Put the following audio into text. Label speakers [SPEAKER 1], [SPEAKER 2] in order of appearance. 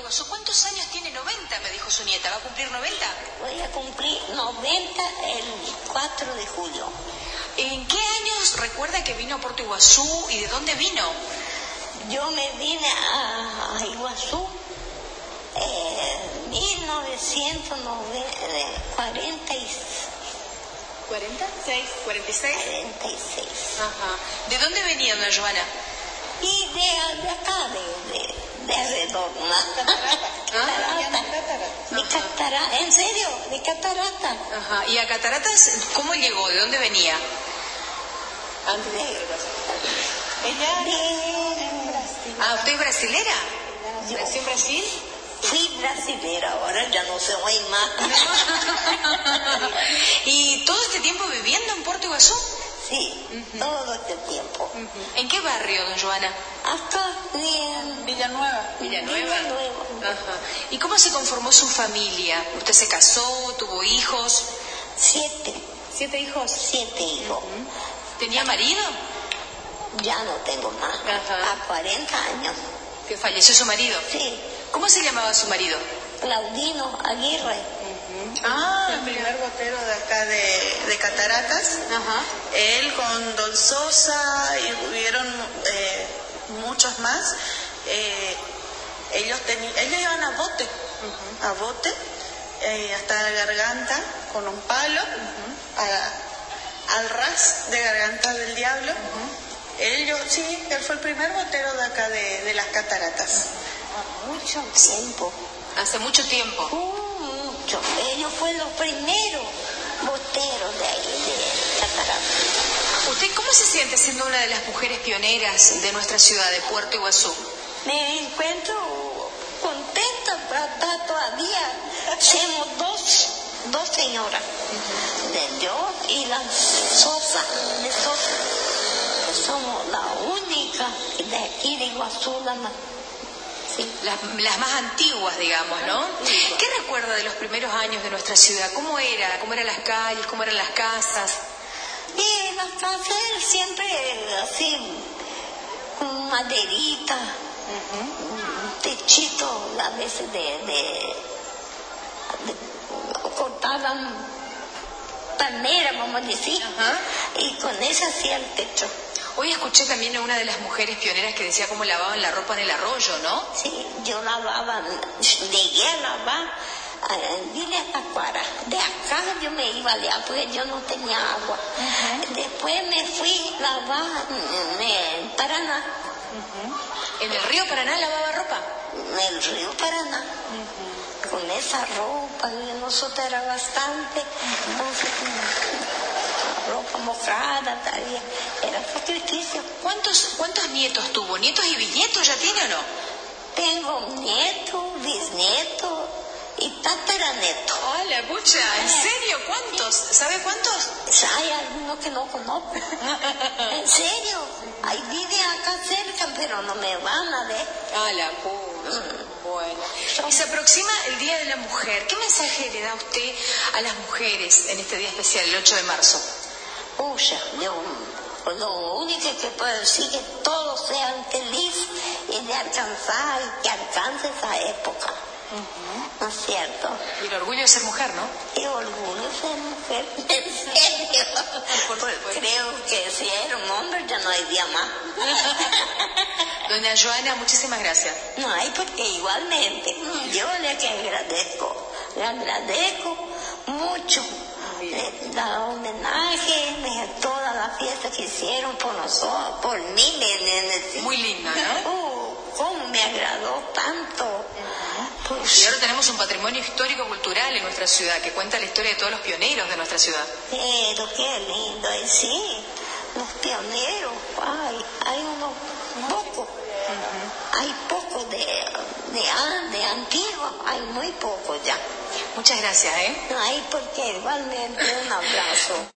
[SPEAKER 1] Iguazú. ¿Cuántos años tiene? 90, me dijo su nieta. ¿Va a cumplir 90?
[SPEAKER 2] Voy a cumplir 90 el 4 de julio.
[SPEAKER 1] ¿En qué años recuerda que vino a Puerto Iguazú y de dónde vino?
[SPEAKER 2] Yo me vine a Iguazú en 1946.
[SPEAKER 1] ¿46?
[SPEAKER 2] ¿46?
[SPEAKER 1] Ajá. ¿De dónde venía, doña Joana?
[SPEAKER 2] Y de acá, de alrededor, ¿no? De Catarata. ¿En serio? De Catarata.
[SPEAKER 1] Ajá. ¿Y a Cataratas cómo llegó? ¿De dónde venía? ¿Usted es brasilera? ¿Nació en Brasil?
[SPEAKER 2] Fui brasilera, ahora ya no soy más.
[SPEAKER 1] ¿Y todo este tiempo viviendo en Puerto Iguazú?
[SPEAKER 2] Sí, todo este tiempo.
[SPEAKER 1] ¿En qué barrio, don Joana?
[SPEAKER 2] Acá, en
[SPEAKER 1] Villanueva. Ajá. ¿Y cómo se conformó su familia? ¿Usted se casó, tuvo hijos?
[SPEAKER 2] 7.
[SPEAKER 1] ¿7 hijos?
[SPEAKER 2] 7 hijos.
[SPEAKER 1] ¿Tenía marido?
[SPEAKER 2] Ya no tengo más.
[SPEAKER 1] Ajá.
[SPEAKER 2] A 40 años.
[SPEAKER 1] ¿Que falleció su marido?
[SPEAKER 2] Sí.
[SPEAKER 1] ¿Cómo se llamaba su marido?
[SPEAKER 2] Claudino Aguirre.
[SPEAKER 3] El primer botero de acá de Cataratas.
[SPEAKER 1] Ajá.
[SPEAKER 3] Él con Don Sosa y hubieron muchos más. Ellos iban a bote, hasta la garganta con un palo, al ras de Garganta del Diablo. Él fue el primer botero de acá de las Cataratas.
[SPEAKER 2] Mucho tiempo.
[SPEAKER 1] Hace mucho tiempo.
[SPEAKER 2] Mucho. Ellos fueron los primeros boteros de ahí, de Cataratas.
[SPEAKER 1] ¿Usted cómo se siente siendo una de las mujeres pioneras de nuestra ciudad, de Puerto Iguazú?
[SPEAKER 2] Me encuentro contenta para estar todavía. Somos dos señoras, de yo y la Sosa, de Sosa. Somos la única de aquí de Iguazú, sí.
[SPEAKER 1] Las más antiguas, digamos, ¿no? ¿Qué recuerda de los primeros años de nuestra ciudad? ¿Cómo era? ¿Cómo eran las calles? ¿Cómo eran las casas?
[SPEAKER 2] Y las casas siempre así, con maderita, un techito, a veces cortaban palmera, vamos a decir, y con eso hacía el techo.
[SPEAKER 1] Hoy escuché también a una de las mujeres pioneras que decía cómo lavaban la ropa en el arroyo, ¿no?
[SPEAKER 2] Sí, yo lavaba, llegué a lavar, dile a Tacuara. De acá yo me iba allá porque yo no tenía agua. Después me fui a lavar en Paraná.
[SPEAKER 1] ¿En el río Paraná lavaba ropa?
[SPEAKER 2] En el río Paraná. Con esa ropa, nosotros era bastante. Entonces, ropa mojada, todavía. Era sacrificio.
[SPEAKER 1] ¿Cuántos nietos tuvo? ¿Nietos y bisnietos ya tiene o no?
[SPEAKER 2] Tengo nieto, bisnieto y tataraneto.
[SPEAKER 1] ¡Hola, pucha! ¿En serio? ¿Cuántos? ¿Sabe cuántos?
[SPEAKER 2] Hay algunos que no conozco. ¿En serio? Ahí viven acá cerca, pero no me van a ver.
[SPEAKER 1] ¡Hala, pucha! Bueno. Y se aproxima el Día de la Mujer. ¿Qué mensaje le da usted a las mujeres en este día especial, el 8 de marzo?
[SPEAKER 2] Pucha, lo único que puedo decir es que todos sean felices y de alcanzar, y que alcance esa época. ¿No es cierto?
[SPEAKER 1] Y el orgullo de ser mujer, ¿no?
[SPEAKER 2] Y orgullo de ser mujer, en serio. Creo que si era un hombre ya no hay día más.
[SPEAKER 1] Doña Joana, muchísimas gracias.
[SPEAKER 2] No hay porque igualmente, yo le agradezco mucho. Da homenaje de toda la fiesta que hicieron por nosotros, por mí.
[SPEAKER 1] Muy linda, ¿no?
[SPEAKER 2] Cómo me agradó tanto. Pues,
[SPEAKER 1] y ahora tenemos un patrimonio histórico-cultural en nuestra ciudad que cuenta la historia de todos los pioneros de nuestra ciudad.
[SPEAKER 2] Pero qué lindo, y sí, los pioneros, hay unos pocos. Hay pocos de antiguos, hay muy pocos ya.
[SPEAKER 1] Muchas gracias,
[SPEAKER 2] No hay porque igualmente un abrazo.